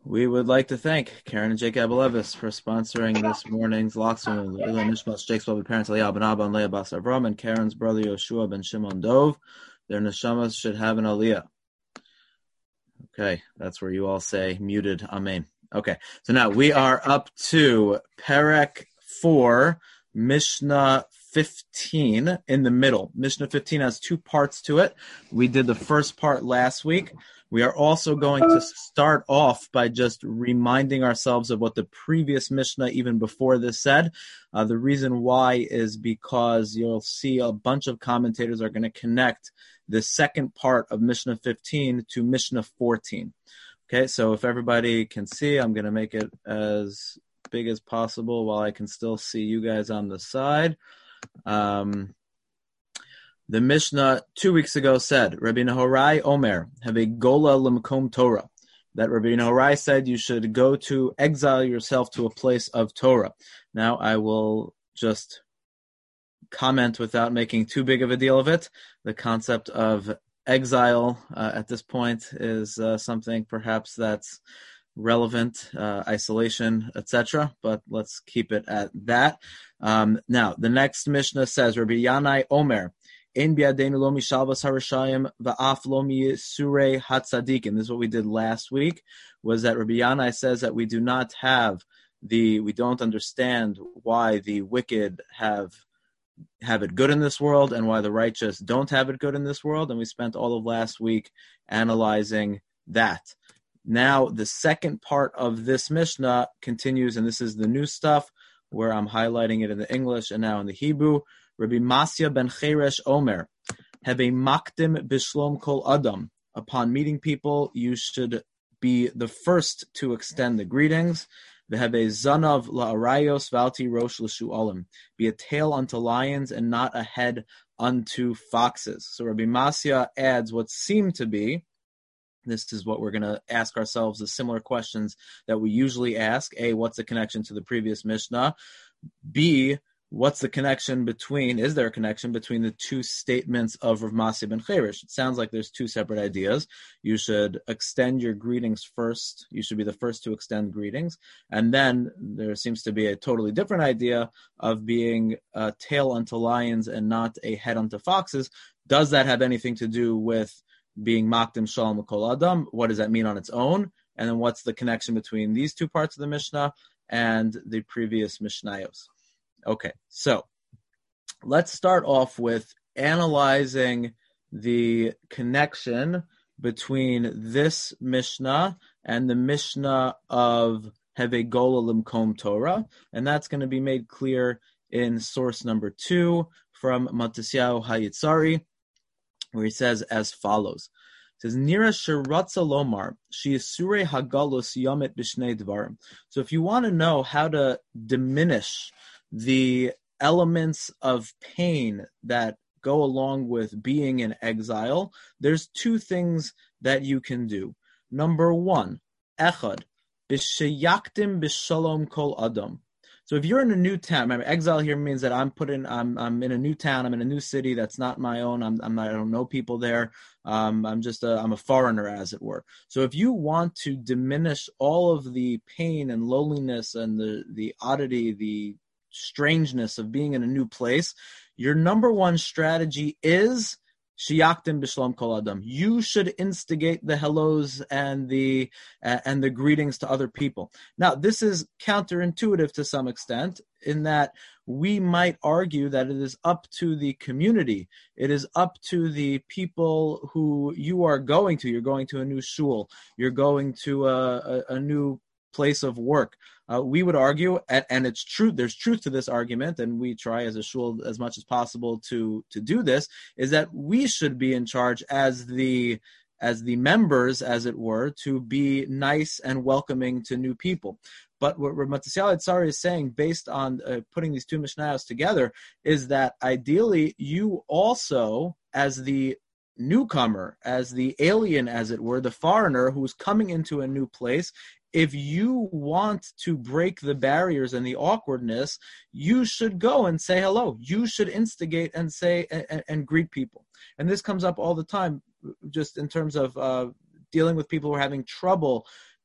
We would like to thank Karen and Jake Abelevis for sponsoring this morning's Locksmith, Ilan Nishmas, Jake's beloved parents, Aliyah ben Abba and Leah Bas Avram, and Karen's brother Yoshua ben Shimon Dov. Their neshamas should have an Aliyah. Okay, that's where you all say muted Amen. Okay, so now we are up to Perek 4, Mishnah 15 in the middle. Mishnah 15 has two parts to it. We did the first part last week. We are also going to start off by just reminding ourselves of what the previous Mishnah, even before this, said. The reason why is because you'll see a bunch of commentators are going to connect the second part of Mishnah 15 to Mishnah 14. Okay, so if everybody can see, I'm going to make it as big as possible while I can still see you guys on the side. The Mishnah 2 weeks ago said, Rabbi Nehorai Omer, have a gola lemkom Torah. That Rabbi Nehorai said you should go to exile yourself to a place of Torah. Now I will just comment without making too big of a deal of it. The concept of exile at this point is something perhaps that's relevant, isolation, etc. But let's keep it at that. Now, the next Mishnah says, Rabbi Yanai Omer, Ein biadeinu lo mishalvas harashayim va'af lo misurei hatzadikim. This is what we did last week, was that Rabbi Yanai says that we don't understand why the wicked have it good in this world and why the righteous don't have it good in this world. And we spent all of last week analyzing that. Now, the second part of this Mishnah continues, and this is the new stuff where I'm highlighting it in the English and now in the Hebrew. Rabbi Masya ben Cheresh Omer, have a makdim bishlom kol adam. Upon meeting people, you should be the first to extend the greetings. V'have zanav la'arayos valti rosh l'shu'alim. Be a tail unto lions and not a head unto foxes. So Rabbi Masya adds what seem to be, this is what we're going to ask ourselves, the similar questions that we usually ask. A, what's the connection to the previous Mishnah? B, what's the connection is there a connection between the two statements of Rav Masya ben Cheresh? It sounds like there's two separate ideas. You should extend your greetings first. You should be the first to extend greetings. And then there seems to be a totally different idea of being a tail unto lions and not a head unto foxes. Does that have anything to do with being makdim shalom kol adam? What does that mean on its own? And then what's the connection between these two parts of the Mishnah and the previous Mishnayos? Okay, so let's start off with analyzing the connection between this Mishnah and the Mishnah of Heve Gola Limkom Torah, and that's going to be made clear in source number 2 from Matisyahu Hayitzari, where he says as follows. It says, Nira Sheratza Lomar, she is Surei Hagalus Yomit Bishnei Dvarim. So if you want to know how to diminish the elements of pain that go along with being in exile, there's two things that you can do. Number one, echad, b'sheyaktim b'shalom kol adam. So if you're in a new town, remember, exile here means that I'm in a new town, I'm in a new city that's not my own, I don't know people there, I'm a foreigner, as it were. So if you want to diminish all of the pain and loneliness and the oddity, the strangeness of being in a new place, your number one strategy is Shiyaktim b'shalom kol adam. You should instigate the hellos and the greetings to other people. Now, this is counterintuitive to some extent, in that we might argue that it is up to the community. It is up to the people who you are going to. You're going to a new shul. You're going to a new place of work. We would argue, and it's true, there's truth to this argument, and we try as a shul as much as possible to do this, is that we should be in charge as the members, as it were, to be nice and welcoming to new people. But what Matisyahu Hayitzari is saying, based on putting these two Mishnayos together, is that ideally you also, as the newcomer, as the alien, as it were, the foreigner who's coming into a new place, if you want to break the barriers and the awkwardness, you should go and say hello. You should instigate and say and greet people. And this comes up all the time, just in terms of dealing with people who are having trouble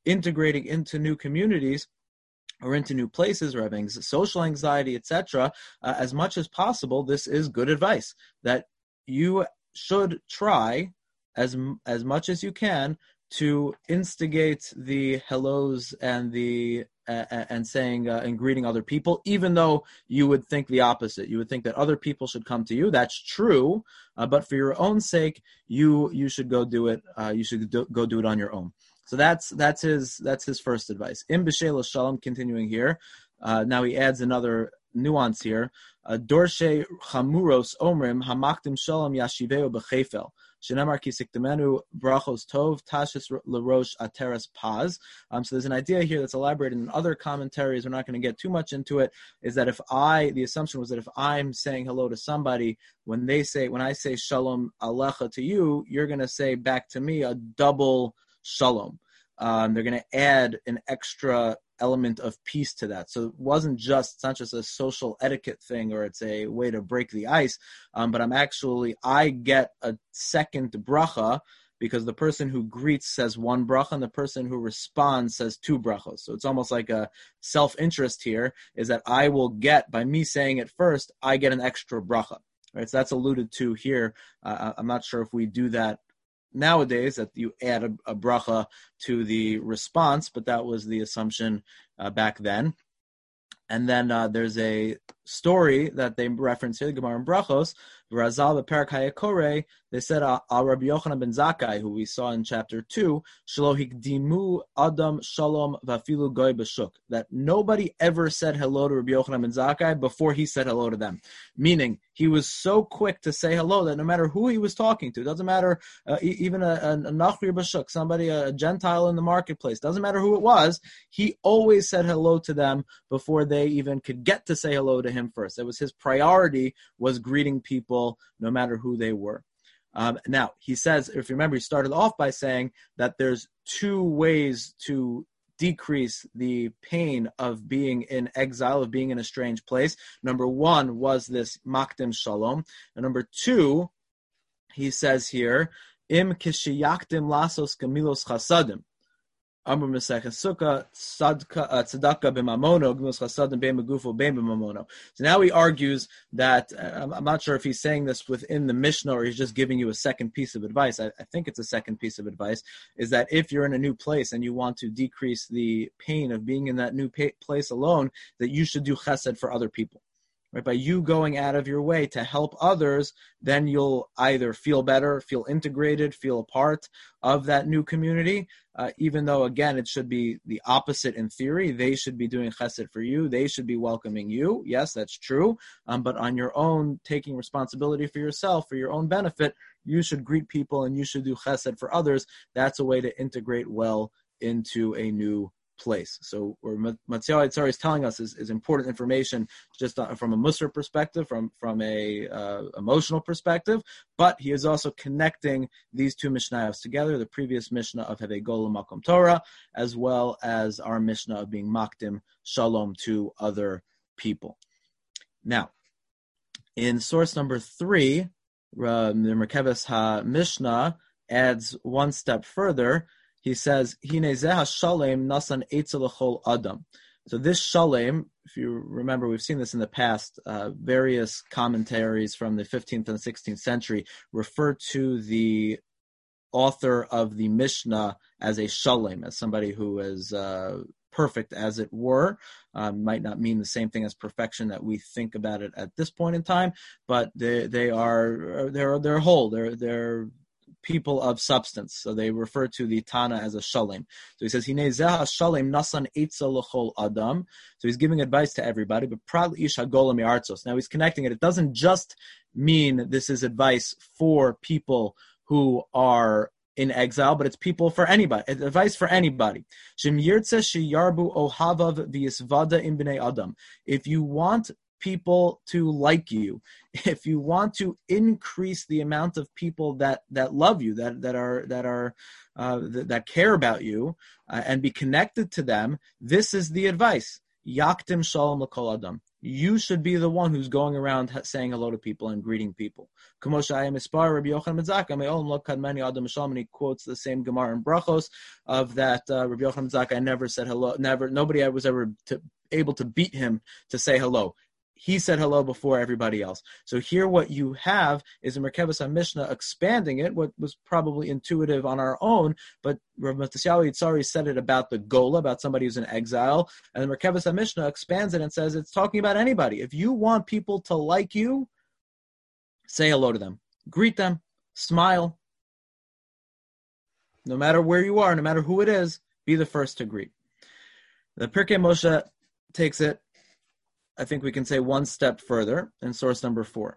integrating into new communities or into new places, or having social anxiety, etc., as much as possible, this is good advice that you should try as much as you can to instigate the hellos and the and saying and greeting other people, even though you would think the opposite. You would think that other people should come to you. That's true, but for your own sake, you should go do it. You should go do it on your own. So that's his first advice. Im b'sheila shalom. Continuing here, now he adds another nuance here. Dorshe chamuros omrim hamakdim shalom yashiveu b'chefel. Shenamar kisikdemenu brachos tov tashis lerosh ateras paz. So there's an idea here that's elaborated in other commentaries. We're not going to get too much into it. Is that the assumption was that if I'm saying hello to somebody, when I say shalom alecha to you, you're going to say back to me a double shalom. They're going to add an extra element of peace to that. So it's not just a social etiquette thing, or it's a way to break the ice, but I get a second bracha because the person who greets says one bracha and the person who responds says two brachos. So it's almost like a self-interest here, is that I will get, by me saying it first, I get an extra bracha. Right? So that's alluded to here. I'm not sure if we do that nowadays, that you add a bracha to the response, but that was the assumption back then. And then there's a story that they reference here, the Gemara in Brachos, Razal Beperak Hayakore, they said Rabbi Yochanan ben Zakkai, who we saw in chapter 2, Shelo hikdimu Adam Shalom vafilu goy b'shuk, that nobody ever said hello to Rabbi Yochanan ben Zakkai before he said hello to them. Meaning, he was so quick to say hello that no matter who he was talking to, doesn't matter, even a Nachri b'shuk, somebody, a Gentile in the marketplace, doesn't matter who it was, he always said hello to them before they even could get to say hello to him first. It was his priority, was greeting people no matter who they were. Now, he says, if you remember, he started off by saying that there's two ways to decrease the pain of being in exile, of being in a strange place. Number one was this makdim shalom. And number two, he says here, im kishiyakdim lasos gemilos chasadim. Amr Mesech Sukkah Tzedakah b'mamono Gemilos Chasadim b'megufo b'mamono. So now he argues that I'm not sure if he's saying this within the Mishnah or he's just giving you a second piece of advice. I think it's a second piece of advice, is that if you're in a new place and you want to decrease the pain of being in that new place alone, that you should do chesed for other people. Right, by you going out of your way to help others, then you'll either feel better, feel integrated, feel a part of that new community, even though, again, it should be the opposite in theory. They should be doing chesed for you. They should be welcoming you. Yes, that's true. But on your own, taking responsibility for yourself, for your own benefit, you should greet people and you should do chesed for others. That's a way to integrate well into a new place. So where Matziyahu Yitzhar is telling us is important information, just from a Musar perspective, from a emotional perspective, but he is also connecting these two Mishnayos together, the previous Mishnah of Hevei Gola Makom Torah, as well as our Mishnah of being Makdim Shalom to other people. Now, in source number 3, the Merkeves HaMishnah adds one step further. He says, Hine zeh shalem nasan eitzel l'chol adam. So this shalem, if you remember, we've seen this in the past, various commentaries from the 15th and 16th century refer to the author of the Mishnah as a shalem, as somebody who is perfect, as it were. Might not mean the same thing as perfection that we think about it at this point in time, but they're whole. They're people of substance. So they refer to the Tana as a shalem. So he says, Hine zeh shalem nasan eitzel l'chol adam. So he's giving advice to everybody, but pral ish hagola mi'artzos. Now he's connecting it. It doesn't just mean this is advice for people who are in exile, but it's people for anybody. It's advice for anybody. Shem yirtze sheyarbu ohavav v'yisvada im b'nei adam. If you want people to like you, if you want to increase the amount of people that love you, that care about you, and be connected to them, this is the advice. Yaktim shalom l'kol adam. you should be the one who's going around saying hello to people and greeting people. And he quotes the same Gemara in Brachos of that Rabbi Yochanan Zakkai never said hello. Nobody was ever able to beat him to say hello. He said hello before everybody else. So here what you have is a Merkavas HaMishnah expanding it, what was probably intuitive on our own, but Rav Matisyahu Yitzhari said it about the Gola, about somebody who's in exile, and the Merkavas HaMishnah expands it and says it's talking about anybody. If you want people to like you, say hello to them. Greet them. Smile. No matter where you are, no matter who it is, be the first to greet. The Pirkei Moshe takes it, I think we can say, one step further in source number 4.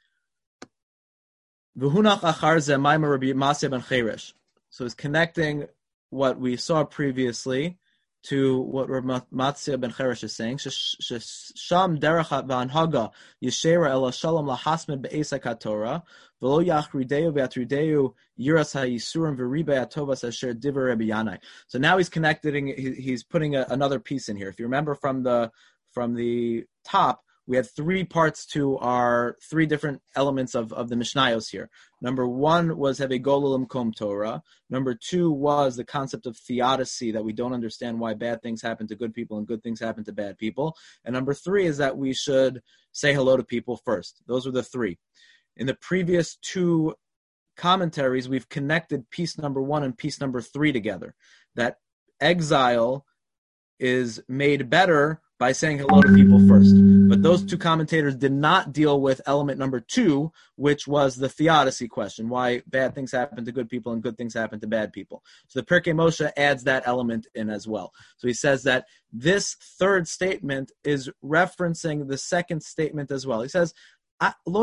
V'hunach achar zeh maimar Rabbi Masya ben Cheresh. So it's connecting what we saw previously to what Rabbi Masya ben Cheresh is saying. Sham derech v'anhaga yeshera el shalom lahasmed be'esak haTorah v'lo yachrideu v'atrideu yiras ha'yisurim v'ribei hatovas asher divrei Rabbi Yanai. So now he's connecting. He's putting another piece in here. If you remember from the top, we had 3 parts to our 3 different elements of the Mishnayos here. Number 1 was have a gola l'mkom Torah. Number 2 was the concept of theodicy, that we don't understand why bad things happen to good people and good things happen to bad people. And number 3 is that we should say hello to people first. Those were the 3. In the previous 2 commentaries, we've connected piece number 1 and piece number 3 together. That exile is made better by saying hello to people first. But those 2 commentators did not deal with element number 2, which was the theodicy question, why bad things happen to good people and good things happen to bad people. So the Pirkei Moshe adds that element in as well. So he says that this 3rd statement is referencing the 2nd statement as well. He says, you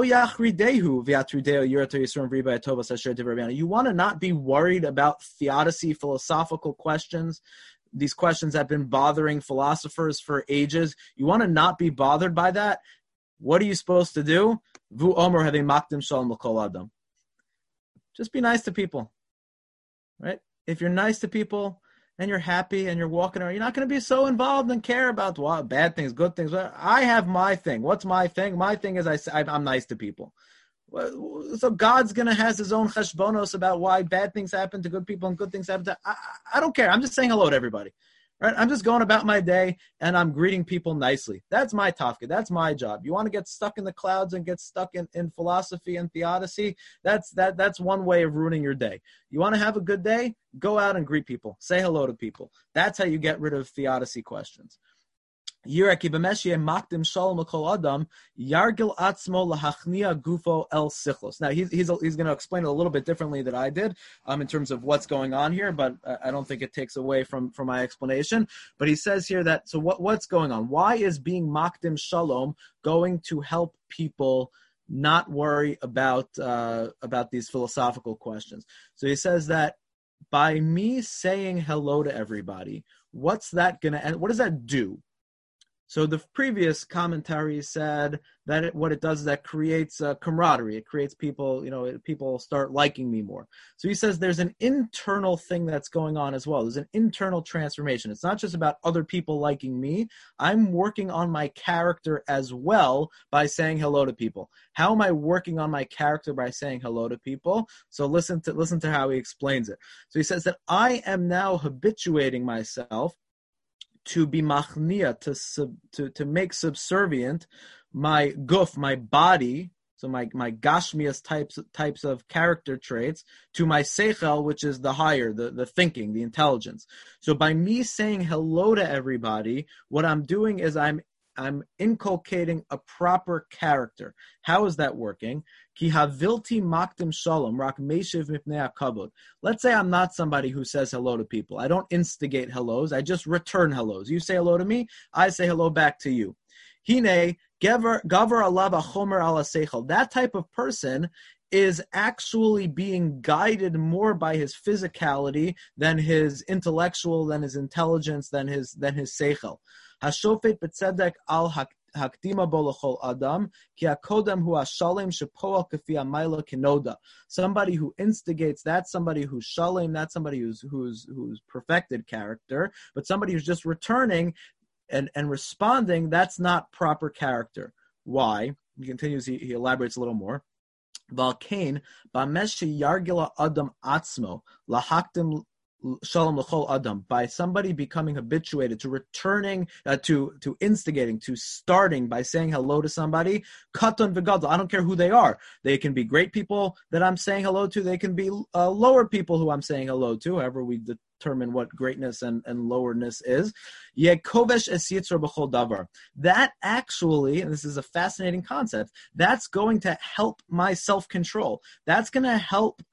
want to not be worried about theodicy, philosophical questions, these questions have been bothering philosophers for ages. You want to not be bothered by that? What are you supposed to do? Vu omer have a makdim shalom l'kol adam. Just be nice to people, right? If you're nice to people and you're happy and you're walking around, you're not going to be so involved and care about bad things, good things. I have my thing. What's my thing? My thing is I'm nice to people. So God's going to have his own cheshbonos about why bad things happen to good people and good things happen to... I don't care. I'm just saying hello to everybody. Right? I'm just going about my day and I'm greeting people nicely. That's my tafka. That's my job. You want to get stuck in the clouds and get stuck in philosophy and theodicy? That's one way of ruining your day. You want to have a good day? Go out and greet people. Say hello to people. That's how you get rid of theodicy questions. Now he's going to explain it a little bit differently than I did in terms of what's going on here, but I don't think it takes away from my explanation. But he says here that, so what's going on? Why is being makdim shalom going to help people not worry about these philosophical questions? So he says that by me saying hello to everybody, what does that do? So the previous commentary said that what it does is that creates camaraderie. It creates people, people start liking me more. So he says there's an internal thing that's going on as well. There's an internal transformation. It's not just about other people liking me. I'm working on my character as well by saying hello to people. How am I working on my character by saying hello to people? So listen to how he explains it. So he says that I am now habituating myself to be machnia, to make subservient my guf, my body, so my gashmias types of character traits, to my seichel, which is the higher, the thinking, the intelligence. So by me saying hello to everybody, what I'm doing is I'm inculcating a proper character. How is that working? Ki havilti makdim shalom rak meshiv mipnei hakavod. Let's say I'm not somebody who says hello to people. I don't instigate hellos. I just return hellos. You say hello to me, I say hello back to you. Hine gavar alav achomer ala seichel. That type of person is actually being guided more by his physicality than his intellectual, than his intelligence, than his seichel. Hashofet b'tzedek al hakdima bo l'chol adam ki hakodem hu hashalem shepoel kefi hamayla kenoda. Somebody who instigates, that's somebody who's shalem, that's somebody who's perfected character, but somebody who's just returning and responding, that's not proper character. Why? He continues, he elaborates a little more. Valkain, Bamesh Yargila Adam Atzmo, Lahaktim Shalom L'chol Adam, by somebody becoming habituated to returning, to instigating, to starting by saying hello to somebody, Katon V'Gadol, I don't care who they are. They can be great people that I'm saying hello to, they can be lower people who I'm saying hello to, however we determine what greatness and lowerness is. Yekovesh es yitzor b'chol davar. That actually, and this is a fascinating concept, that's going to help my self-control. That's going to help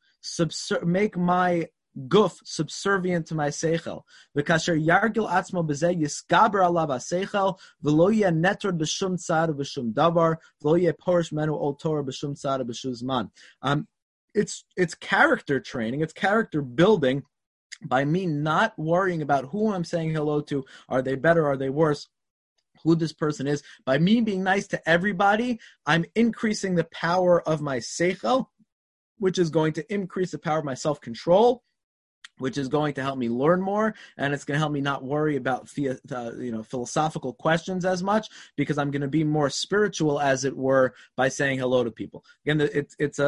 make my guf subservient to my seichel. V'kasher yargil atzmo b'zeh yiskaber alav ha-seichel v'lo yeh netor b'shum tzad b'shum davar v'lo yeh porish menu ol Torah b'shum tzad b'shum zman. It's character training, it's character building by me not worrying about who I'm saying hello to. Are they better? Are they worse? Who this person is. By me being nice to everybody, I'm increasing the power of my seichel, which is going to increase the power of my self-control, which is going to help me learn more, and it's going to help me not worry about philosophical questions as much, because I'm going to be more spiritual, as it were, by saying hello to people. Again, it's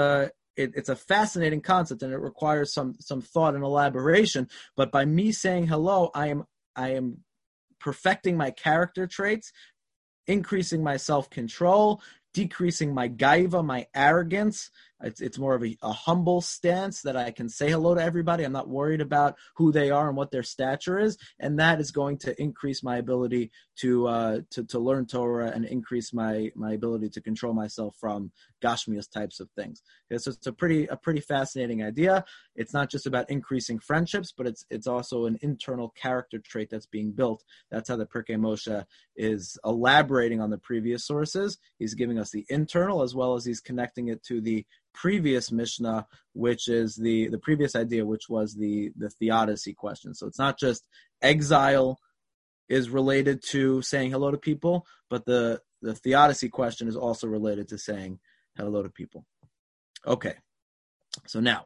a fascinating concept, and it requires some thought and elaboration. But by me saying hello, I am perfecting my character traits, increasing my self-control, decreasing my gaiva, my arrogance. It's more of a humble stance that I can say hello to everybody. I'm not worried about who they are and what their stature is, and that is going to increase my ability to learn Torah and increase my ability to control myself from gashmias types of things. Okay, so it's a pretty fascinating idea. It's not just about increasing friendships, but it's also an internal character trait that's being built. That's how the Pirkei Moshe is elaborating on the previous sources. He's giving us the internal, as well as he's connecting it to the previous Mishnah, which is the previous idea, which was the theodicy question. So it's not just exile is related to saying hello to people, but the theodicy question is also related to saying hello to people. Okay, so now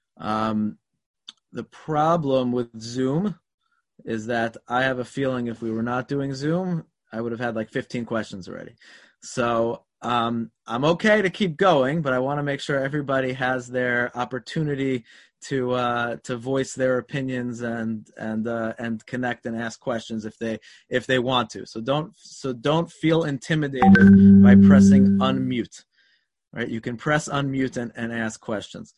the problem with Zoom is that I have a feeling if we were not doing Zoom, I would have had like 15 questions already. So I'm okay to keep going, but I want to make sure everybody has their opportunity to voice their opinions and connect and ask questions if they want to. So don't feel intimidated by pressing unmute. Right? You can press unmute and ask questions.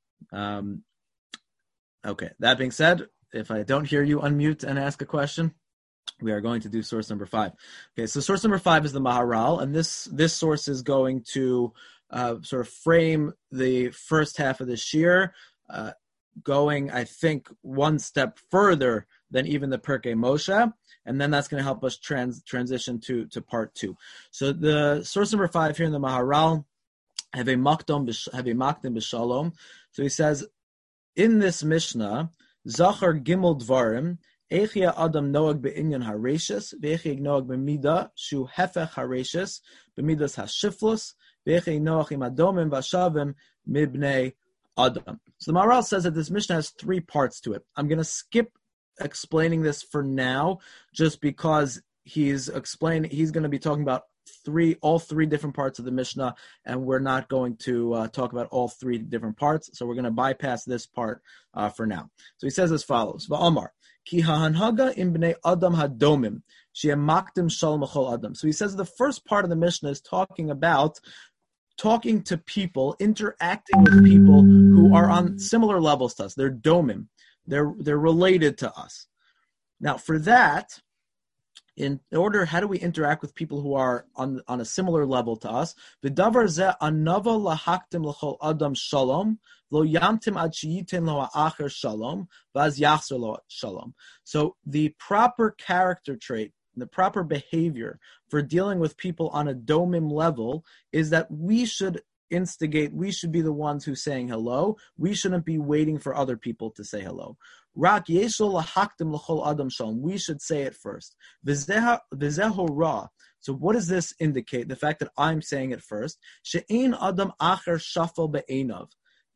Okay. That being said, if I don't hear you unmute and ask a question, we are going to do source number 5. Okay, so source number 5 is the Maharal, and this source is going to sort of frame the first half of the shir, going, I think, one step further than even the Pirkei Moshe, and then that's going to help us transition to part 2. So the source number 5 here in the Maharal, have a makdam b'shalom. So he says, in this Mishnah, Zachar Gimel Dvarim, Echia Adam Noag be'inyan hareshis, ve'echia Noag b'mida shu hefech hareshis, b'midas hashiflus, ve'echia Noach im adomim v'ashavim mibnei Adam. So the Maharal says that this Mishnah has 3 parts to it. I'm going to skip explaining this for now, just because he's going to be talking about all three different parts of the Mishnah, and we're not going to talk about all 3 different parts. So we're going to bypass this part for now. So he says as follows: Va'amar ki ha'hanhaga im bnei Adam hadomim she'em makdim shalom achol Adam. So he says the first part of the Mishnah is talking about talking to people, interacting with people who are on similar levels to us. They're domim. They're related to us. Now, for that, in order, how do we interact with people who are on a similar level to us? V'davar zeh anava lahaktim l'chol adam shalom, lo yamtim ad sheyitin lo ha'acher shalom, v'az yachzer lo shalom. So the proper character trait, the proper behavior for dealing with people on a domim level is that we should instigate, we should be the ones who's saying hello. We shouldn't be waiting for other people to say hello. Rak yeshol lahaktim l'chol adam shalom. We should say it first. V'zeho ra. So what does this indicate? The fact that I'm saying it first. She'ein adam acher shafel be'enav.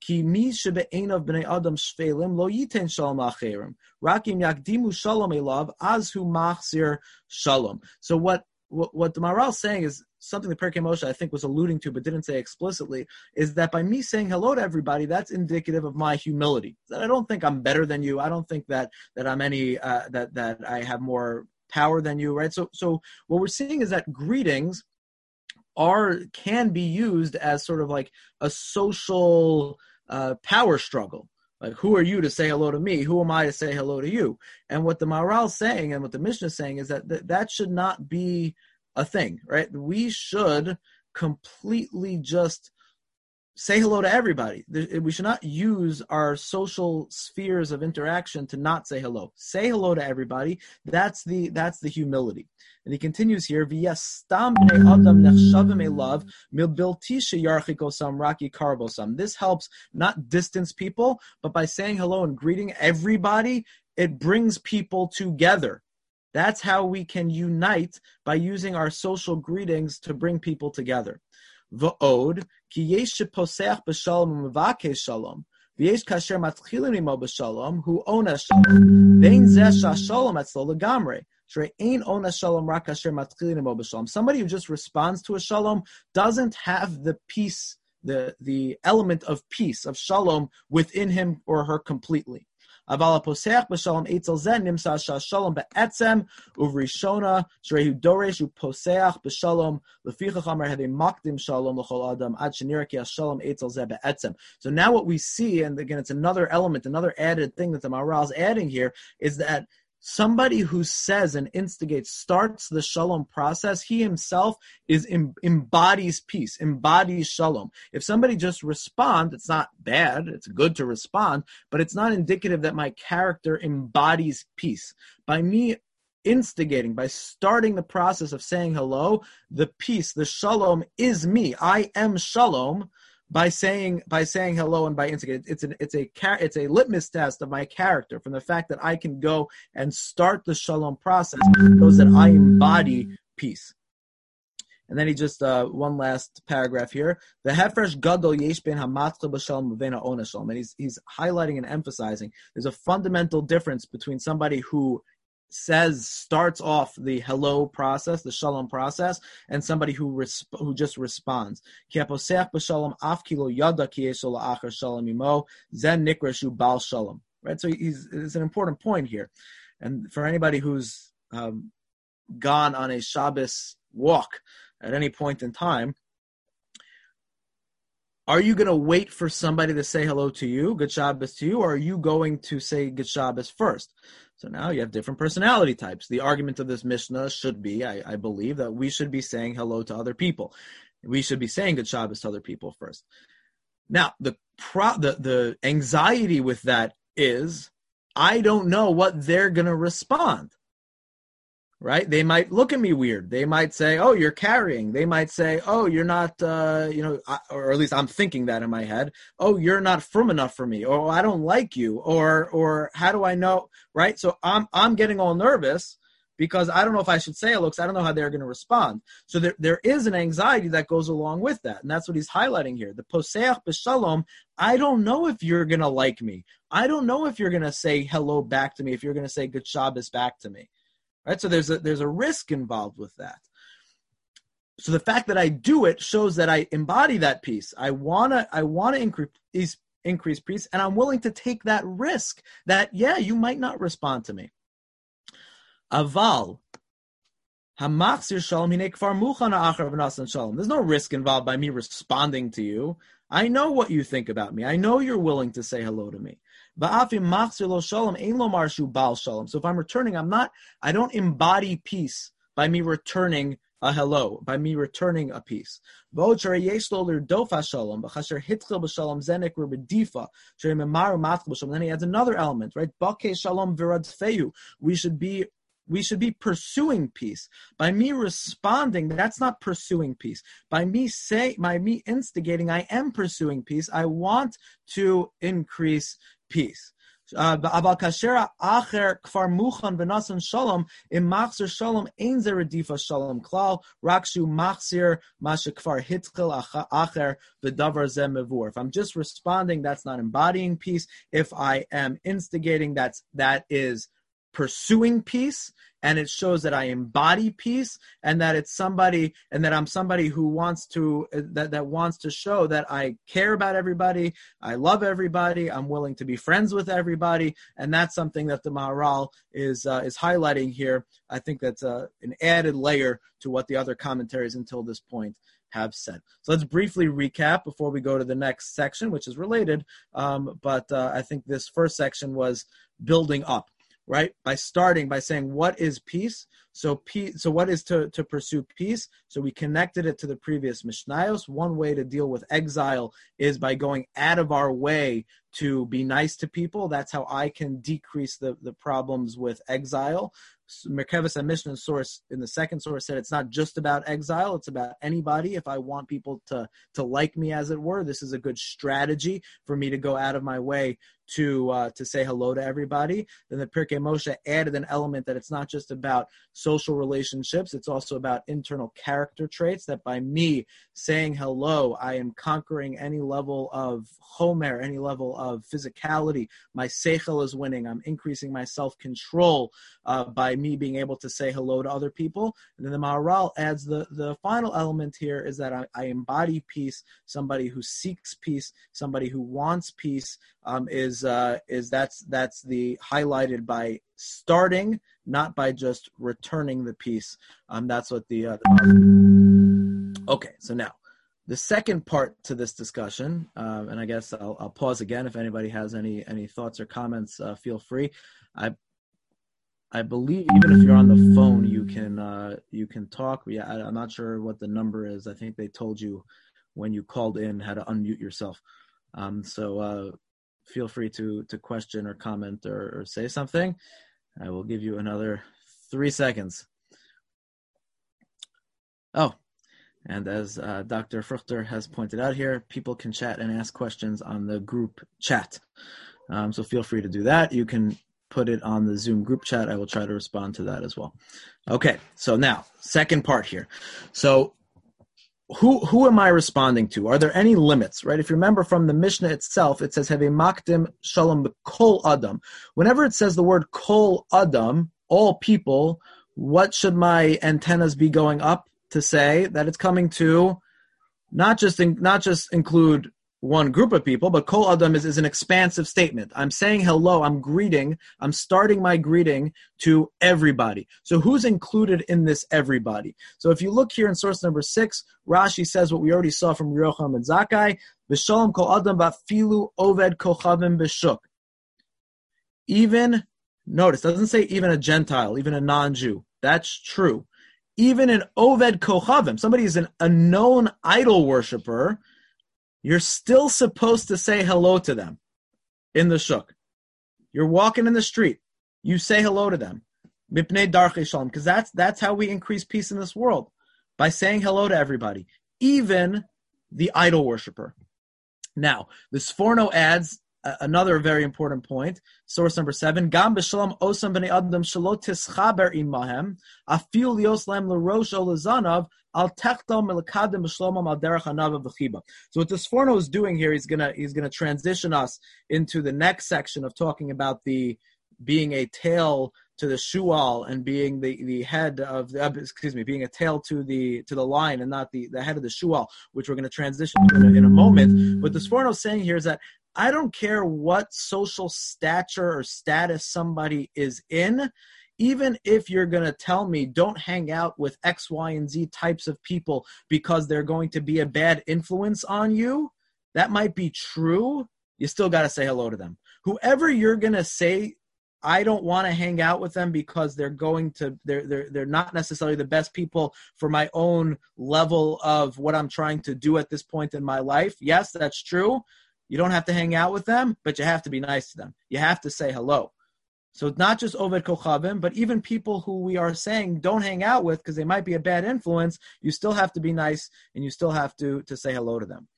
Ki mi shebe'enav b'nei adam shvelim lo yiten shalom acherim. Rakim yakdimu shalom elav azhu machzir shalom. So what the Maharal is saying is something that Perkei Moshe I think was alluding to but didn't say explicitly, is that by me saying hello to everybody, that's indicative of my humility. That I don't think I'm better than you. I don't think that I'm any that I have more power than you, right? So what we're seeing is that greetings can be used as sort of like a social power struggle. Like, who are you to say hello to me? Who am I to say hello to you? And what the Maharal is saying and what the Mishnah is saying is that should not be a thing, right? We should completely just say hello to everybody. We should not use our social spheres of interaction to not say hello. Say hello to everybody. That's the humility. And he continues here, V'yastam b'nei adam nechshavim elav milbilti sheyarchikosam raki karbosam. This helps not distance people, but by saying hello and greeting everybody, it brings people together. That's how we can unite, by using our social greetings to bring people together. V'od, ki yesh sheposeach b'shalom u'mevakesh shalom, v'yesh kasher matchilim imo b'shalom, hu ona shalom, ve'in zeh shashalom etzlo legamrei, she'ein ona shalom rak kasher matchilim imo b'shalom. Somebody who just responds to a shalom doesn't have the peace, the element of peace, of shalom, within him or her completely. Aval poseach b'shalom eitzel zen nimsa shalom be'etzem uvrishona sherehu doresh uposeach b'shalom lefichach amar heve makdim shalom l'chol adam ad shenira ki shalom eitzel zen be'etzem. So now what we see, and again it's another element, another added thing that the Maharal is adding here, is that somebody who says and instigates, starts the shalom process, he himself embodies peace, embodies shalom. If somebody just responds, it's not bad, it's good to respond, but it's not indicative that my character embodies peace. By me instigating, by starting the process of saying hello, the peace, the shalom is me. I am shalom. By saying hello and by instigating, it's a litmus test of my character, from the fact that I can go and start the shalom process, shows that I embody peace. And then he just one last paragraph here. The hefresh gadol yesh ben hamatchil b'shalom v'vein ha'ona shalom, and he's highlighting and emphasizing there's a fundamental difference between somebody who starts off the hello process, the shalom process, and somebody who just responds. Right? So it's an important point here. And for anybody who's gone on a Shabbos walk at any point in time, are you going to wait for somebody to say hello to you, good Shabbos to you, or are you going to say good Shabbos first? So now you have different personality types. The argument of this Mishnah should be, I believe, that we should be saying hello to other people. We should be saying good Shabbos to other people first. Now, the anxiety with that is, I don't know what they're going to respond. Right? They might look at me weird. They might say, oh, you're carrying. They might say, oh, you're not, or at least I'm thinking that in my head. Oh, you're not frum enough for me. Or I don't like you. Or how do I know? Right? So I'm getting all nervous because I don't know if I should say hello because I don't know how they're going to respond. So there is an anxiety that goes along with that. And that's what he's highlighting here. The poseach b'shalom, I don't know if you're going to like me. I don't know if you're going to say hello back to me, if you're going to say good Shabbos back to me. Right, so there's a risk involved with that. So the fact that I do it shows that I embody that peace. I wanna increase peace, and I'm willing to take that risk. That you might not respond to me. Aval hamachzir shalom hinei kfar muchana achar v'nasan shalom. There's no risk involved by me responding to you. I know what you think about me. I know you're willing to say hello to me. So if I'm returning, I don't embody peace by me returning a hello, by me returning a peace. Then he adds another element, right? We should be pursuing peace. By me responding, that's not pursuing peace. By me instigating, I am pursuing peace. I want to increase peace. אבל כאשר האחר כבר מוכן ונתן שלום, אם מחזיר שלום אין זה רדיפה שלום כלל, רק שהוא מחזיר מה שכבר התחיל האחר ודבר זה מבואר. If I'm just responding, that's not embodying peace. If I am instigating, that is pursuing peace, and it shows that I embody peace, and that it's somebody, and that I'm somebody who wants to that wants to show that I care about everybody, I love everybody, I'm willing to be friends with everybody, and that's something that the Maharal is highlighting here. I think that's an added layer to what the other commentaries until this point have said. So let's briefly recap before we go to the next section, which is related, but I think this first section was building up. Right, by starting by saying what is peace. So what is to pursue peace? So we connected it to the previous Mishnayos. One way to deal with exile is by going out of our way to be nice to people. That's how I can decrease the problems with exile. Merkavas HaMishnah source in the second source said it's not just about exile, it's about anybody. If I want people to like me, as it were, this is a good strategy for me to go out of my way to say hello to everybody. Then the Pirkei Moshe added an element that it's not just about social relationships, it's also about internal character traits, that by me saying hello, I am conquering any level of chomer, any level of physicality. My seichel is winning. I'm increasing my self-control by me being able to say hello to other people. And then the Maharal adds the final element here is that I embody peace. Somebody who seeks peace, somebody who wants peace, is that's the highlighted by starting, not by just returning the peace. That's what the okay. So now the second part to this discussion, and I guess I'll pause again if anybody has any thoughts or comments. Feel free. I believe even if you're on the phone, you can talk. Yeah, I'm not sure what the number is. I think they told you when you called in how to unmute yourself. So feel free to question or comment or say something. I will give you another 3 seconds. Oh, and as Dr. Fruchter has pointed out here, people can chat and ask questions on the group chat. So feel free to do that. You can put it on the Zoom group chat. I will try to respond to that as well. Okay, so now, second part here. So who am I responding to? Are there any limits, right? If you remember from the Mishnah itself, it says, Have makdim shalom kol adam. Whenever it says the word kol adam, all people, what should my antennas be going up to say? That it's coming to not just include one group of people, but kol adam is an expansive statement. I'm saying hello, I'm starting my greeting to everybody. So who's included in this everybody? So if you look here in source number 6, Rashi says what we already saw from Yerocham and Zakkai, V'shalom kol adam ba'filu oved kochavim b'shuk. Even, notice, doesn't say even a Gentile, even a non-Jew. That's true. Even an oved kochavim, somebody is a known idol worshiper, you're still supposed to say hello to them in the shuk. You're walking in the street. You say hello to them. Mipnei darchei shalom, because that's how we increase peace in this world, by saying hello to everybody, even the idol worshiper. Now, the Sforno adds another very important point. Source number 7. Gam b'shalom osam b'nei adam shelo tischaber imahem afil lios lem l'rosh o l'zanav al techto melakadim b'shlomam al derech hanav v'chiba. So what the Sforno is doing here, he's gonna transition us into the next section of talking about the being a tail to the shual and being the head of the being a tail to the line and not the head of the shual, which we're going to transition to in a moment. What the Sforno is saying here is that I don't care what social stature or status somebody is in, even if you're going to tell me don't hang out with X, Y, and Z types of people because they're going to be a bad influence on you, that might be true. You still got to say hello to them. Whoever you're going to say, I don't want to hang out with them because they're not necessarily the best people for my own level of what I'm trying to do at this point in my life. Yes, that's true. You don't have to hang out with them, but you have to be nice to them. You have to say hello. So it's not just Oved Kochavim, but even people who we are saying don't hang out with because they might be a bad influence, you still have to be nice and you still have to say hello to them.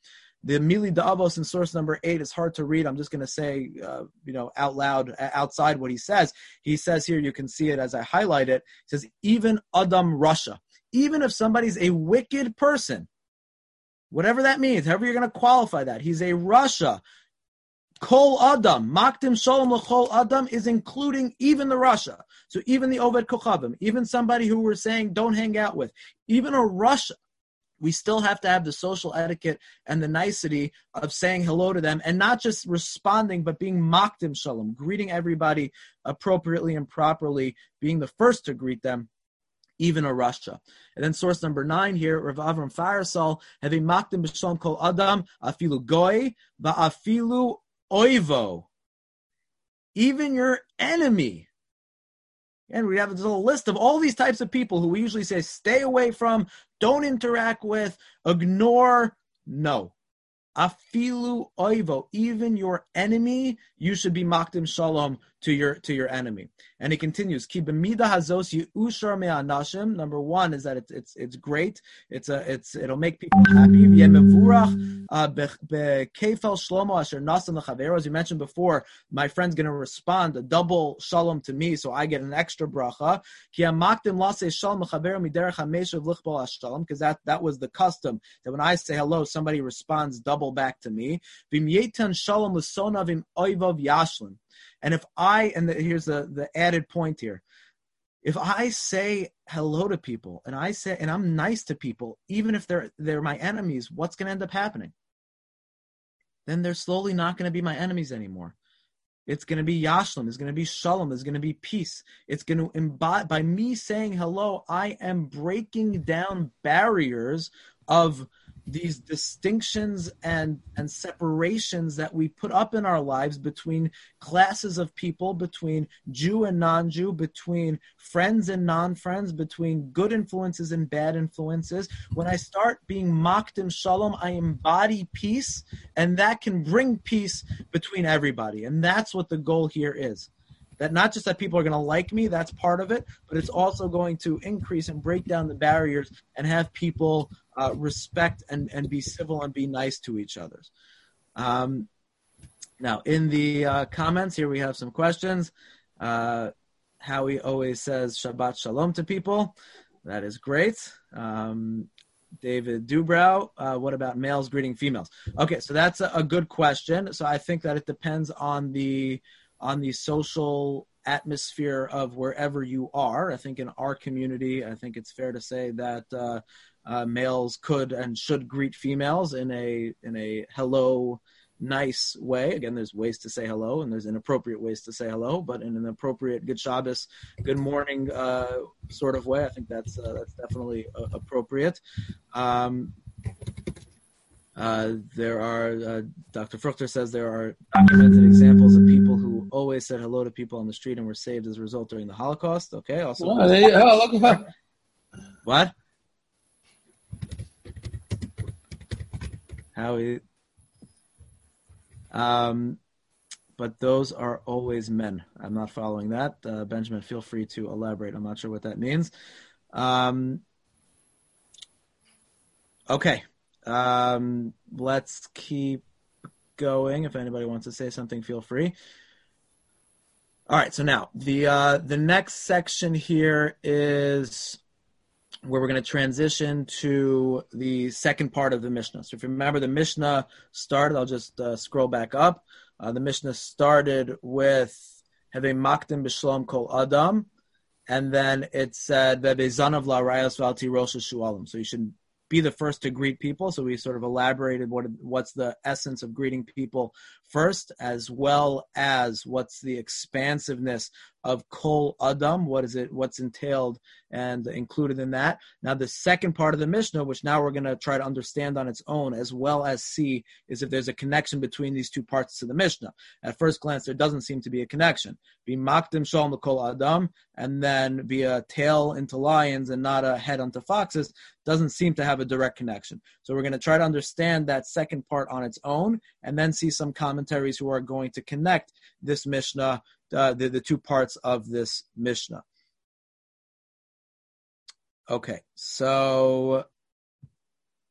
The Mili D'Avos in source number 8 is hard to read. I'm just going to say, out loud, outside what he says. He says here, you can see it as I highlight it. He says, even Adam Rasha, even if somebody's a wicked person, whatever that means, however you're going to qualify that, he's a Rasha. Kol Adam, Makdim Shalom L'Chol Adam is including even the Rasha. So even the Oved Kochavim, even somebody who we're saying don't hang out with, even a Rasha, we still have to have the social etiquette and the nicety of saying hello to them and not just responding, but being Makdim Shalom, greeting everybody appropriately and properly, being the first to greet them, even a Rasha. And then source number 9 here, Rav Avram Farisal, having Makdim B'Shalom Kol Adam, Afilu Goy, Ba'afilu Oivo, even your enemy. And we have a little list of all these types of people who we usually say stay away from, don't interact with, ignore. No. Afilu oivo, even your enemy, you should be makdim shalom to your enemy. And he continues, Ki b'mida hazos yu'ushar me'anashim. Number 1 is that it's great. It'll make people happy. V'yemevurach b'kefel shlomo asher nasan l'chavero. As you mentioned before, my friend's going to respond a double shalom to me, so I get an extra bracha. Ki makdim lasei shalom l'chavero miderech hameshav lichbol hashalom, because that was the custom that when I say hello, somebody responds double back to me. V'myetan shalom l'sonav oivov yashlim. And if here's the added point here. If I say hello to people and I'm nice to people, even if they're my enemies, what's going to end up happening? Then they're slowly not going to be my enemies anymore. It's going to be yashlim. It's going to be shalom. There's going to be peace. It's going to embody, by me saying hello, I am breaking down barriers of these distinctions and separations that we put up in our lives between classes of people, between Jew and non-Jew, between friends and non-friends, between good influences and bad influences. When I start being makdim shalom, I embody peace, and that can bring peace between everybody. And that's what the goal here is. That not just that people are going to like me, that's part of it, but it's also going to increase and break down the barriers and have people respect and be civil and be nice to each other. Now, in the comments here, we have some questions. Howie always says Shabbat Shalom to people. That is great. David Dubrow, what about males greeting females? Okay, so that's a good question. So I think that it depends on the social atmosphere of wherever you are. I think in our community, I think it's fair to say that males could and should greet females in a hello, nice way. Again, there's ways to say hello and there's inappropriate ways to say hello, but in an appropriate good Shabbos, good morning sort of way, I think that's definitely appropriate. There are, Dr. Fruchter says there are documented examples of people who always said hello to people on the street and were saved as a result during the Holocaust. Okay, also. What? Howie. But those are always men. I'm not following that. Benjamin, feel free to elaborate. I'm not sure what that means. Okay. Let's keep going. If anybody wants to say something, feel free. All right. So now the next section here is where we're going to transition to the second part of the Mishnah. So if you remember, the Mishnah started, I'll just scroll back up. The Mishnah started with having makdim b'shalom kol adam, and then it said ve'bezanav la'arayos v'alti rosh shualim. So you should be the first to greet people. So we sort of elaborated what's the essence of greeting people first, as well as what's the expansiveness of kol adam, what's entailed and included in that. Now the second part of the Mishnah, which now we're going to try to understand on its own, as well as see, is if there's a connection between these two parts of the Mishnah. At first glance, there doesn't seem to be a connection. Be makdim shalom kol adam, and then be a tail into lions and not a head onto foxes, doesn't seem to have a direct connection. So we're going to try to understand that second part on its own, and then see some commentaries who are going to connect this Mishnah, the two parts of this Mishnah. Okay, so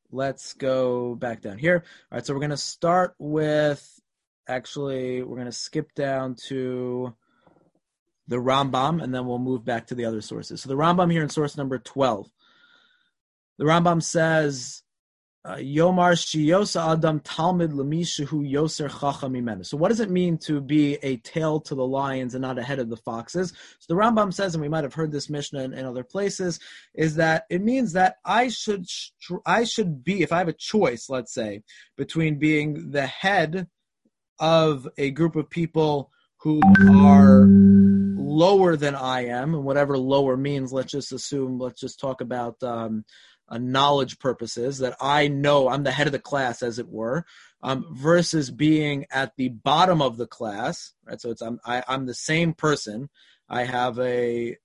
let's go back down here. All right, so we're going to start with, we're going to skip down to the Rambam, and then we'll move back to the other sources. So the Rambam here in source number 12. The Rambam says, Yomar Shiyosa Adam Talmud Lemishahu Yoser Chacham Imenu. So what does it mean to be a tail to the lions and not a head of the foxes? So the Rambam says, and we might have heard this Mishnah in other places, is that it means that I should be, if I have a choice, let's say, between being the head of a group of people who are lower than I am, and whatever lower means, let's just talk about knowledge purposes, that I know I'm the head of the class, as it were, versus being at the bottom of the class, right? So I'm the same person. I have a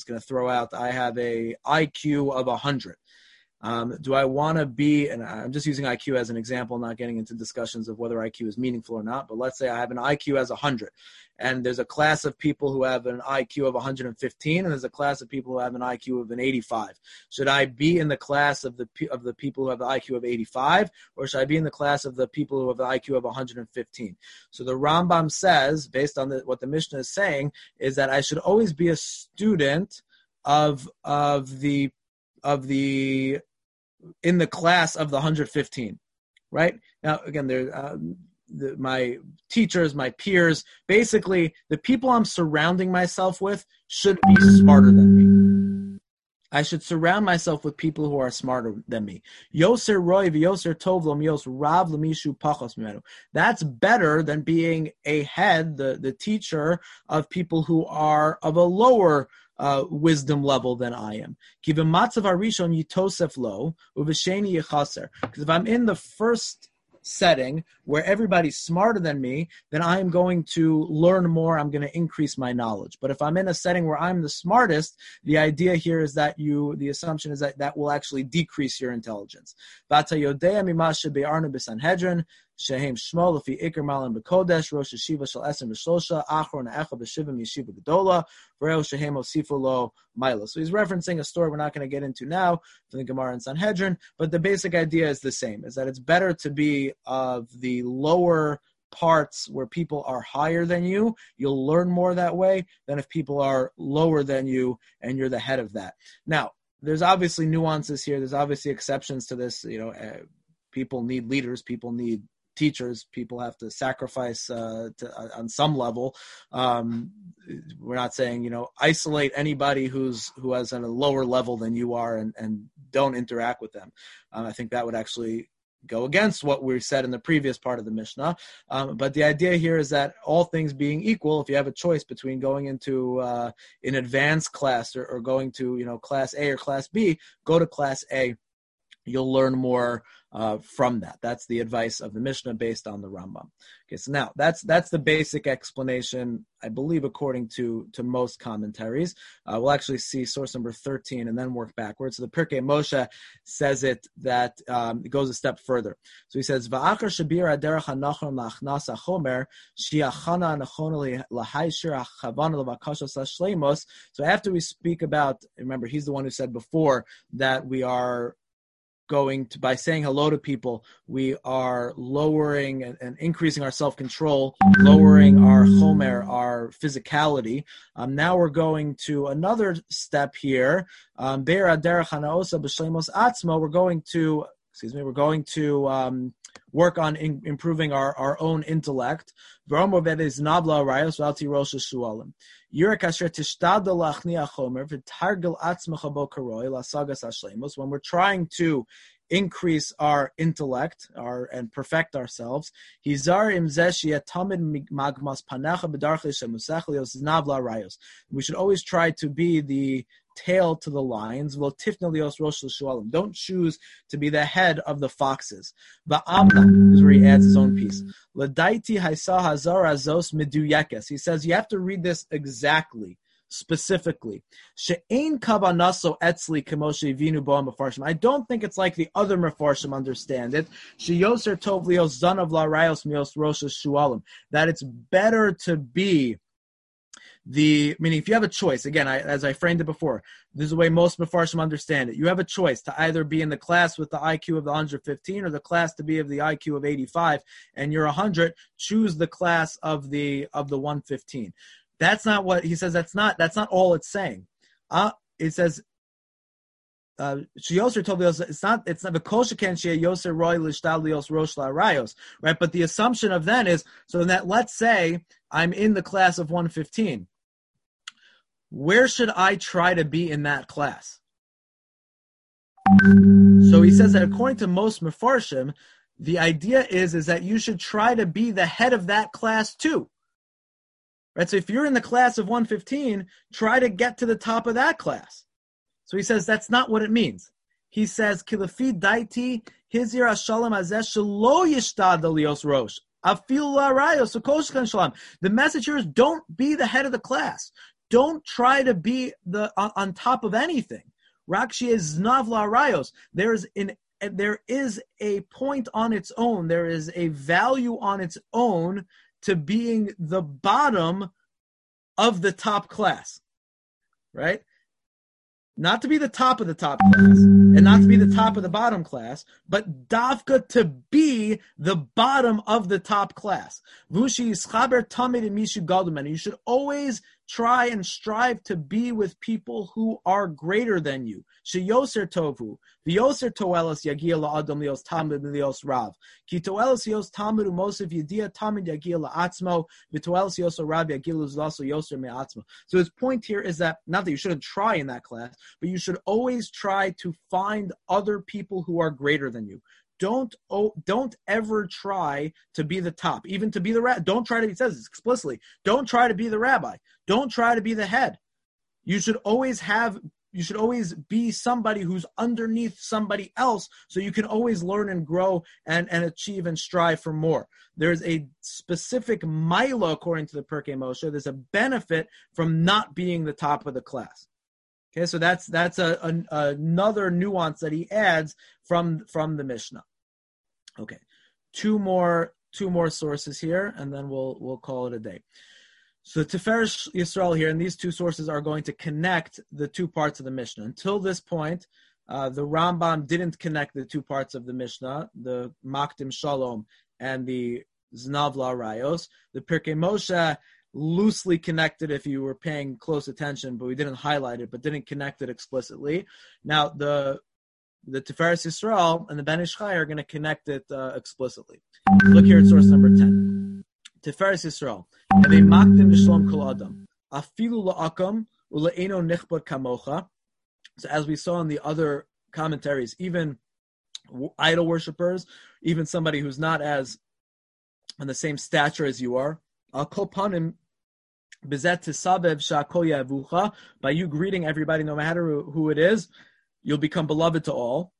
IQ of 100. Do I want to be, and I'm just using IQ as an example, not getting into discussions of whether IQ is meaningful or not, but let's say I have an IQ as 100, and there's a class of people who have an IQ of 115, and there's a class of people who have an IQ of an 85. Should I be in the class of the people who have the IQ of 85, or should I be in the class of the people who have the IQ of 115? So the Rambam says, based on what the Mishnah is saying, is that I should always be a student of the in the class of the 115, right? Now, again, my teachers, my peers, basically the people I'm surrounding myself with should be smarter than me. I should surround myself with people who are smarter than me. Yoser roi v'yoser tov lo mios rav lemishu pachos mimenu. That's better than being a head, the teacher of people who are of a lower wisdom level than I am. Because if I'm in the first setting where everybody's smarter than me, then I'm going to learn more. I'm going to increase my knowledge. But if I'm in a setting where I'm the smartest, the idea here is that the assumption is that will actually decrease your intelligence. Shehem Shmo Lefi Iker Malam B'Kodesh Rosh Yeshiva Shel Esem V'Shlosha Achron Echad B'Shivim Yeshiva Gedola V'Reo Shehem Osifu Lo Maila. So he's referencing a story we're not going to get into now from the Gemara in Sanhedrin, but the basic idea is the same: is that it's better to be of the lower parts where people are higher than you. You'll learn more that way than if people are lower than you and you're the head of that. Now, there's obviously nuances here. There's obviously exceptions to this. People need leaders. People need teachers. People have to sacrifice on some level. We're not saying isolate anybody who has on a lower level than you are and don't interact with them. I think that would actually go against what we said in the previous part of the Mishnah. But the idea here is that all things being equal, if you have a choice between going into an advanced class or going to class A or class B, go to class A. You'll learn more from that. That's the advice of the Mishnah based on the Rambam. Okay, so now that's the basic explanation, I believe, according to most commentaries. We'll actually see source number 13 and then work backwards. So the Pirkei Moshe says it goes a step further. So he says, "Va'achar shabir aderech hanachon la'achnas hachomer shiachana anachon lahaishir hachavana levakashos hashleimos." So after we speak about, remember, he's the one who said before that we are by saying hello to people, we are lowering and increasing our self-control, lowering our chomer, our physicality. Now we're going to another step here. We're going to work on improving our own intellect. When we're trying to increase our intellect and perfect ourselves, we should always try to be the tail to the lions. Don't choose to be the head of the foxes. Is where he adds his own piece. He says you have to read this exactly, specifically. I don't think it's like the other Mefarshim understand it. That it's better to be Meaning if you have a choice, again, as I framed it before, this is the way most Mefarshim understand it. You have a choice to either be in the class with the IQ of the 115 or the class to be of the IQ of 85, and you're 100, choose the class of the 115. That's not what he says. That's not all it's saying. It says, Yoser told us it's not the kol sheken she Yoser roy lishtalios rosh la'arayos, right? But the assumption of then is, so that let's say I'm in the class of 115. Where should I try to be in that class? So he says that according to most Mefarshim, the idea is that you should try to be the head of that class too. Right? So if you're in the class of 115, try to get to the top of that class. So he says that's not what it means. He says, Kilafi daiti hizir ashalom azeh shelo yishtadel lios rosh. Afil la'arayos ukoshkan shalom. The message here is don't be the head of the class. Don't try to be on top of anything. Rakshi is znav la'arayos. There is a point on its own. There is a value on its own to being the bottom of the top class, right? Not to be the top of the top class and not to be the top of the bottom class, but davka to be the bottom of the top class. Vushi ischaber tamid mishu gadol. You should always try and strive to be with people who are greater than you. Sheyoser tovu, v'yoser toelas yagia la'adam lios tamid lios rav. Ki toelas yos tamid umosif yedia tamid yagia la'atzmo, v'toelas yos rav yagia l'zlaso yoser me'atzmo. So his point here is that, not that you shouldn't try in that class, but you should always try to find other people who are greater than you. Don't ever try to be the top, even to be the rabbi. Don't try to be, it says explicitly, don't try to be the rabbi. Don't try to be the head. You should always be somebody who's underneath somebody else, so you can always learn and grow and achieve and strive for more. There's a specific maila, according to the Pirkei Moshe. There's a benefit from not being the top of the class. Okay, so that's another nuance that he adds from the Mishnah. Okay, two more sources here, and then we'll call it a day. So Tiferes Yisrael here, and these two sources are going to connect the two parts of the Mishnah. Until this point, the Rambam didn't connect the two parts of the Mishnah, the Makdim Shalom and the Znav La'arayos. The Pirkei Moshe loosely connected if you were paying close attention, but we didn't highlight it, but didn't connect it explicitly. Now, the Tiferes Yisrael and the Ben Ish Chai are going to connect it explicitly. Look here at source number 10. Tiferes Yisrael. Evei makdim l'shlom kol adam. Afilu la'akam u'le'eno nichbod kamocha. So as we saw in the other commentaries, even idol worshippers, even somebody who's not as on the same stature as you are, al kol panim bezet tisabev sha'kol yavucha. By you greeting everybody, no matter who it is, you'll become beloved to all.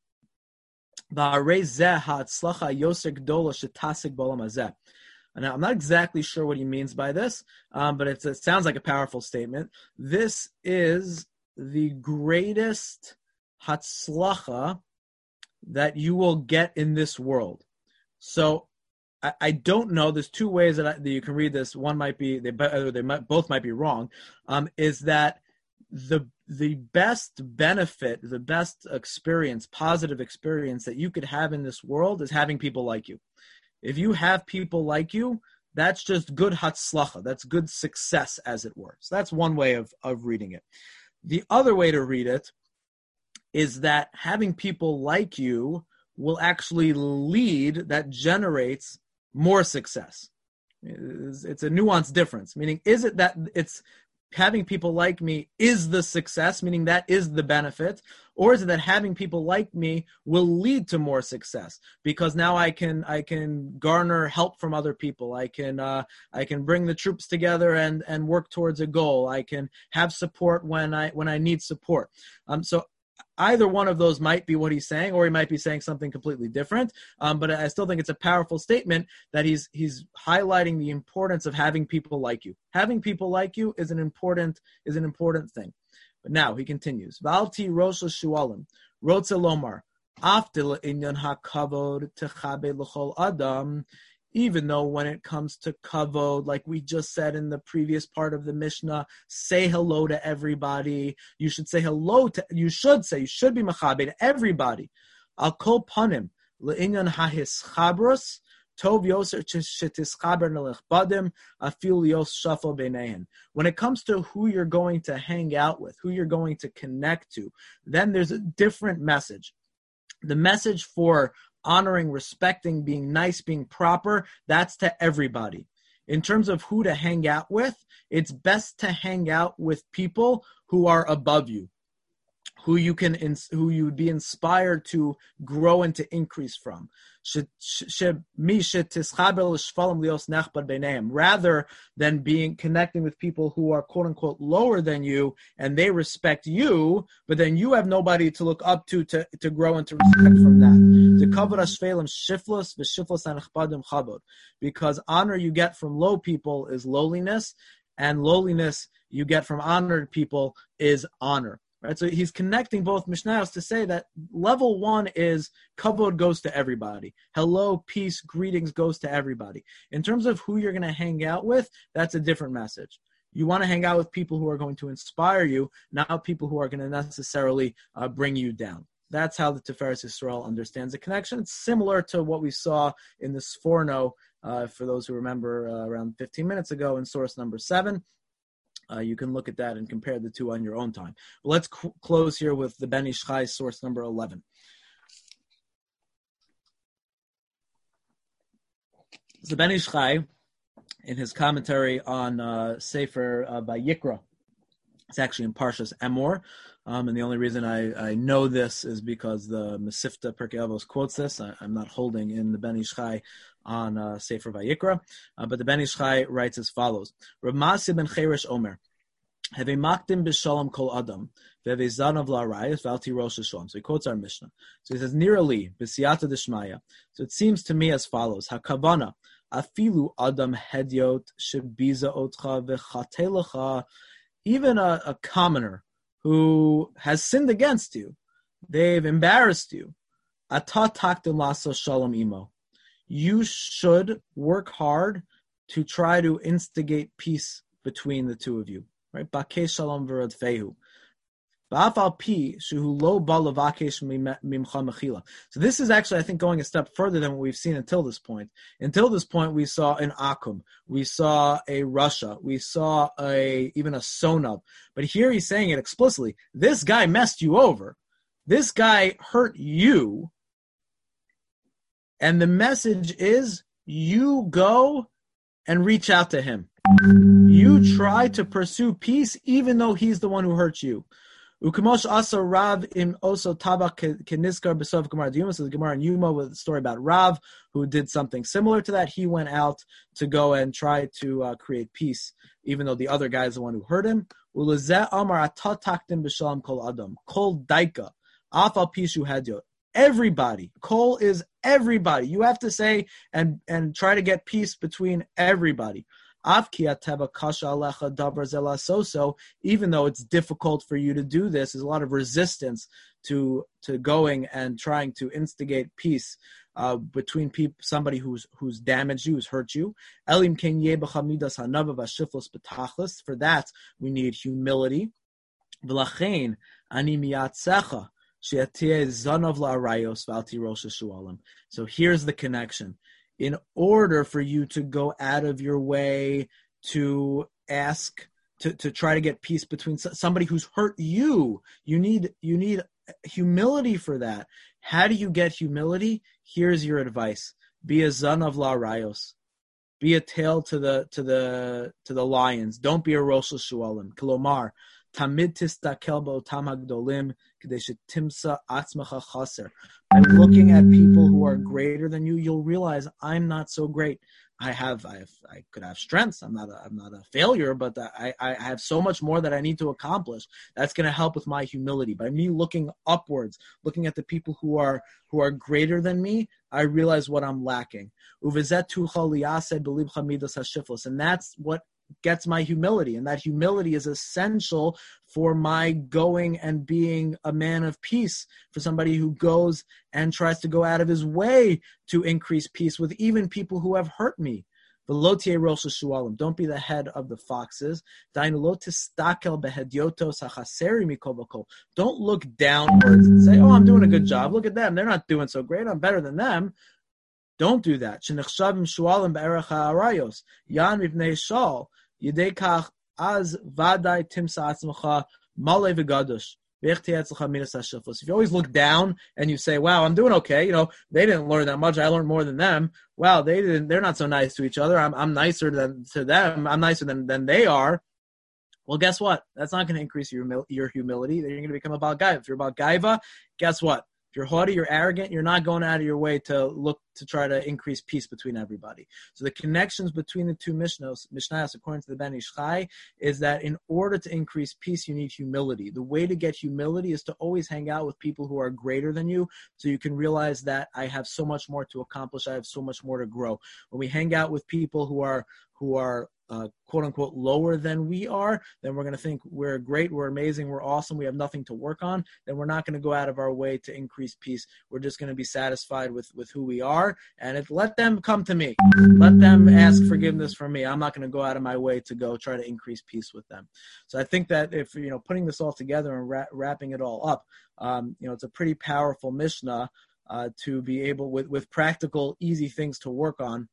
And I'm not exactly sure what he means by this, but it sounds like a powerful statement. This is the greatest hatzlacha that you will get in this world. So I don't know. There's two ways that you can read this. One might be both might be wrong. Is that the best benefit, the best experience, positive experience that you could have in this world is having people like you. If you have people like you, that's just good hatzlacha. That's good success, as it were. So that's one way of reading it. The other way to read it is that having people like you will actually lead, that generates more success. It's a nuanced difference. Meaning, is it that it's having people like me is the success, meaning that is the benefit, or is it that having people like me will lead to more success because now I can garner help from other people. I can bring the troops together and work towards a goal. I can have support when I need support. So either one of those might be what he's saying, or he might be saying something completely different. But I still think it's a powerful statement that he's highlighting the importance of having people like you. Having people like you is an important thing. But now he continues. Valti rosh shualim rotze lomar aftil inyan hakavod techabe l'chol adam Even though when it comes to kavod, like we just said in the previous part of the Mishnah, say hello to everybody. You should be machabed everybody. Al kol panim le'inyan hahischabros tov yoser shetischaber nelechbadim afil yos shafo beinehen. When it comes to who you're going to hang out with, who you're going to connect to, then there's a different message. The message for honoring, respecting, being nice, being proper, that's to everybody. In terms of who to hang out with, it's best to hang out with people who are above you, who you would be inspired to grow and to increase from. Rather than connecting with people who are quote unquote lower than you and they respect you, but then you have nobody to look up to grow and to respect from that. Because honor you get from low people is lowliness, and lowliness you get from honored people is honor. Right, so he's connecting both Mishnayos to say that level one is kavod goes to everybody. Hello, peace, greetings goes to everybody. In terms of who you're going to hang out with, that's a different message. You want to hang out with people who are going to inspire you, not people who are going to necessarily bring you down. That's how the Tiferes Yisrael understands the connection. It's similar to what we saw in the Sforno, for those who remember around 15 minutes ago in source number 7. You can look at that and compare the two on your own time. But let's close here with the Ben Ish Chai source number 11. The Ben Ish Chai, in his commentary on Sefer Vayikra, it's actually in Parshas Emor, and the only reason I know this is because the Mesifta Pirkei Avos quotes this. I'm not holding in the Ben Ish Chai on Sefer Vayikra, but the Ben Ish Chai writes as follows: Rav Masi ben Cheresh Omer, Have makdim b'shalom kol adam, ve've zanav la'arayos v'alti rosh hashalom. So he quotes our Mishnah. So he says, Nirali b'siyata d'shmaya. So it seems to me as follows: Hakavana afilu adam hedyot shebiza otcha v'chatelecha. Even a commoner who has sinned against you, they've embarrassed you. Ata takdim laso shalom imo. You should work hard to try to instigate peace between the two of you. Right? Bakei shalom v'rodfehu. Ba'afal pi shuhu lo ba levakesh mimcha mechila. So this is actually, I think, going a step further than what we've seen until this point. Until this point, we saw an Akum, we saw a Russia, we saw even a Sonab. But here he's saying it explicitly. This guy messed you over. This guy hurt you. And the message is, you go and reach out to him. You try to pursue peace even though he's the one who hurt you. Ukamosh asa Rav im oso tabak keniskar besov Gemara Yuma. So the Gemara in Yuma with a story about Rav who did something similar to that. He went out to go and try to create peace, even though the other guy is the one who hurt him. Ulazeh amar atat takdim b'shalom kol adam kol daika afal pishu hadyo. Everybody. Kol is everybody. You have to say and try to get peace between everybody. Even though it's difficult for you to do this, there's a lot of resistance to going and trying to instigate peace between somebody who's damaged you, who's hurt you. For that, we need humility. So here's the connection. In order for you to go out of your way to ask, to try to get peace between somebody who's hurt you, you need humility for that. How do you get humility? Here's your advice: be a zanav la'arayos, be a tail to the lions. Don't be a rosh hashualim. Kolomar tamid tistakel b'otam hagdolim k'dei shetimsa atzmacha chaser. By looking at people who are greater than you, you'll realize I'm not so great. I could have strengths. I'm not a failure, but I have so much more that I need to accomplish. That's going to help with my humility. By me looking upwards, looking at the people who are greater than me, I realize what I'm lacking. And that's what gets my humility, and that humility is essential for my going and being a man of peace, for somebody who goes and tries to go out of his way to increase peace with even people who have hurt me. Don't be the head of the foxes. Don't look downwards and say, oh, I'm doing a good job. Look at them. They're not doing so great. I'm better than them. Don't do that. If you always look down and you say, wow, I'm doing okay, they didn't learn that much, I learned more than them. Wow, they're not so nice to each other. I'm nicer to them. I'm nicer than they are. Well, guess what? That's not going to increase your humility. Then you're going to become a Baal Gaiva. If you're Baal Gaiva, guess what? If you're haughty, you're arrogant, you're not going out of your way to look to try to increase peace between everybody. So the connections between the two Mishnayos, according to the Ben Ish Chai, is that in order to increase peace, you need humility. The way to get humility is to always hang out with people who are greater than you, so you can realize that I have so much more to accomplish, I have so much more to grow. When we hang out with people who are quote unquote lower than we are, then we're going to think we're great, we're amazing, we're awesome, we have nothing to work on. Then we're not going to go out of our way to increase peace. We're just going to be satisfied with who we are, and let them come to me. Let them ask forgiveness from me. I'm not going to go out of my way to go try to increase peace with them. So I think that if, putting this all together and wrapping it all up, it's a pretty powerful Mishnah to be able, with practical, easy things to work on.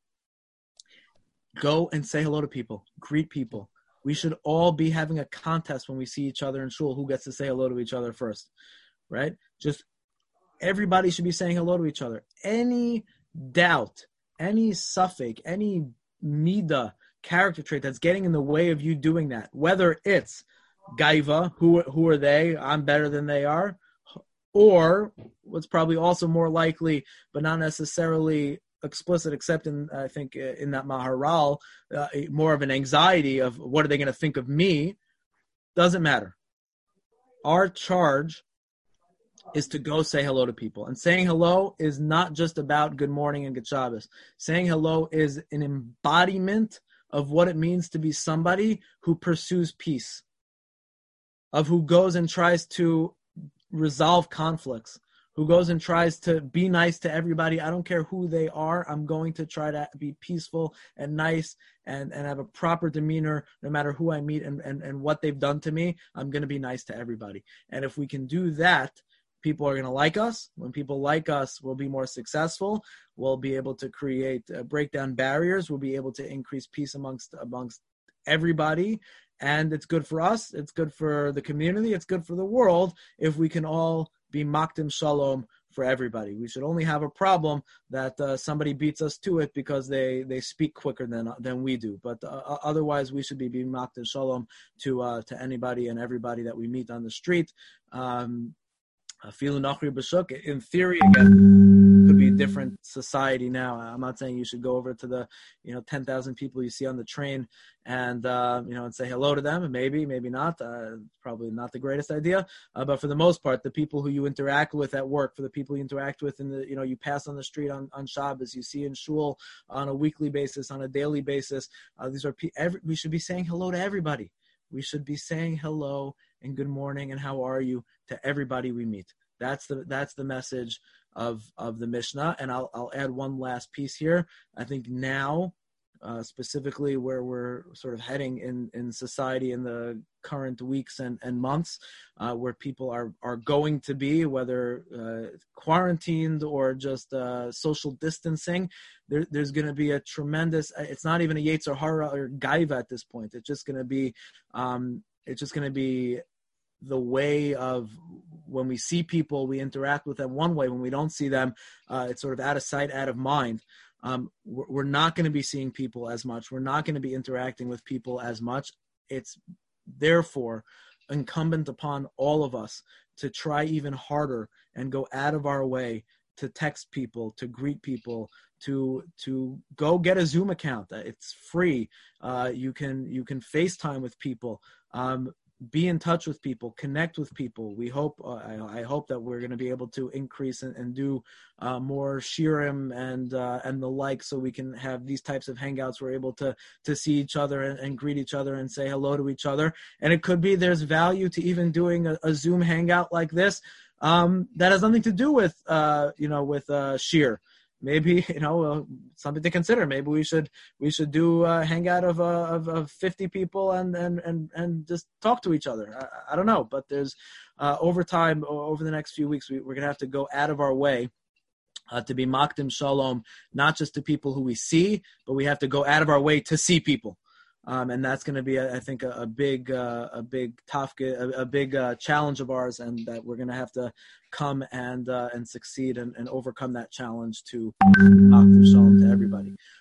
Go and say hello to people. Greet people. We should all be having a contest when we see each other in shul, who gets to say hello to each other first, right? Just everybody should be saying hello to each other. Any doubt, any suffix, any midah, character trait that's getting in the way of you doing that, whether it's gaiva, who are they, I'm better than they are, or what's probably also more likely, but not necessarily explicit, except in, I think, in that Maharal, more of an anxiety of what are they going to think of me, doesn't matter. Our charge is to go say hello to people. And saying hello is not just about good morning and good Shabbos. Saying hello is an embodiment of what it means to be somebody who pursues peace, of who goes and tries to resolve conflicts, who goes and tries to be nice to everybody. I don't care who they are. I'm going to try to be peaceful and nice and have a proper demeanor no matter who I meet and what they've done to me. I'm going to be nice to everybody. And if we can do that, people are going to like us. When people like us, we'll be more successful. We'll be able to break down barriers. We'll be able to increase peace amongst everybody. And it's good for us. It's good for the community. It's good for the world if we can all be makdim shalom for everybody. We should only have a problem that somebody beats us to it because they speak quicker than we do. But otherwise, we should be makdim shalom to anybody and everybody that we meet on the street. In theory, again, could be a different society now. I'm not saying you should go over to the 10,000 people you see on the train and and say hello to them. Maybe not. Probably not the greatest idea. But for the most part, the people who you interact with at work, for the people you interact with in the you pass on the street on Shabbos, you see in shul on a weekly basis, on a daily basis. These are we should be saying hello to everybody. We should be saying hello and good morning and how are you to everybody we meet. That's the message of the Mishnah. And I'll add one last piece here. I think now, specifically where we're sort of heading in society in the current weeks and months, where people are going to be, whether quarantined or just social distancing, there's going to be a tremendous, it's not even a Yetzer Hara or Gaiva at this point. It's just going to be the way of when we see people, we interact with them one way. When we don't see them, it's sort of out of sight, out of mind. We're not going to be seeing people as much. We're not going to be interacting with people as much. It's therefore incumbent upon all of us to try even harder and go out of our way to text people, to greet people, to go get a Zoom account. It's free. You can FaceTime with people. be in touch with people, connect with people. We hope, I hope that we're going to be able to increase and do more shirim and the like, so we can have these types of hangouts. We're able to see each other and greet each other and say hello to each other. And it could be there's value to even doing a Zoom hangout like this that has nothing to do with shir. Maybe, something to consider. Maybe we should do a hangout of 50 people and just talk to each other. I don't know, but there's over time, over the next few weeks, we're going to have to go out of our way to be makdim shalom, not just to people who we see, but we have to go out of our way to see people. And that's going to be, I think, a big tafka, a big challenge of ours, and that we're going to have to come and succeed and overcome that challenge to makdim shalom to everybody.